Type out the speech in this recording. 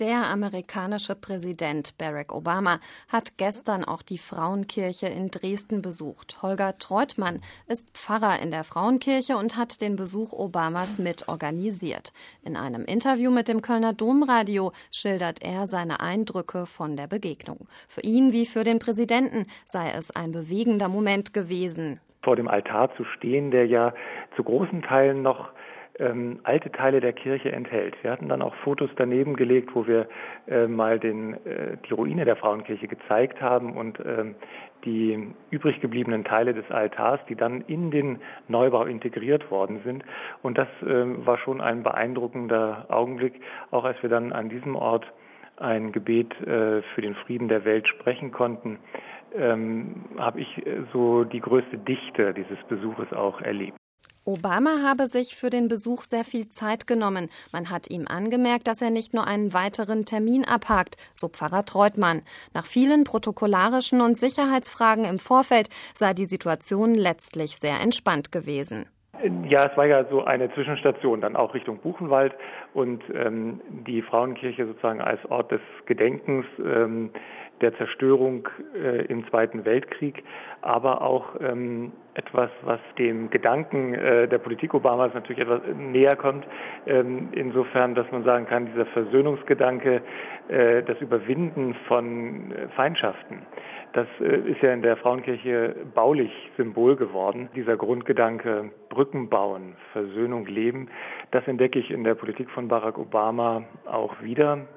Der amerikanische Präsident Barack Obama hat gestern auch die Frauenkirche in Dresden besucht. Holger Treutmann ist Pfarrer in der Frauenkirche und hat den Besuch Obamas mit organisiert. In einem Interview mit dem Kölner Domradio schildert er seine Eindrücke von der Begegnung. Für ihn wie für den Präsidenten sei es ein bewegender Moment gewesen. Vor dem Altar zu stehen, der ja zu großen Teilen noch alte Teile der Kirche enthält. Wir hatten dann auch Fotos daneben gelegt, wo wir mal die Ruine der Frauenkirche gezeigt haben und die übrig gebliebenen Teile des Altars, die dann in den Neubau integriert worden sind. Und das war schon ein beeindruckender Augenblick, auch als wir dann an diesem Ort ein Gebet für den Frieden der Welt sprechen konnten, habe ich so die größte Dichte dieses Besuches auch erlebt. Obama habe sich für den Besuch sehr viel Zeit genommen. Man hat ihm angemerkt, dass er nicht nur einen weiteren Termin abhakt, so Pfarrer Treutmann. Nach vielen protokollarischen und Sicherheitsfragen im Vorfeld sei die Situation letztlich sehr entspannt gewesen. Ja, es war ja so eine Zwischenstation, dann auch Richtung Buchenwald und die Frauenkirche sozusagen als Ort des Gedenkens der Zerstörung im Zweiten Weltkrieg, aber auch etwas, was dem Gedanken der Politik Obamas natürlich etwas näher kommt, insofern, dass man sagen kann, dieser Versöhnungsgedanke, das Überwinden von Feindschaften, das ist ja in der Frauenkirche baulich Symbol geworden. Dieser Grundgedanke, Brücken bauen, Versöhnung leben, das entdecke ich in der Politik von Barack Obama auch wieder.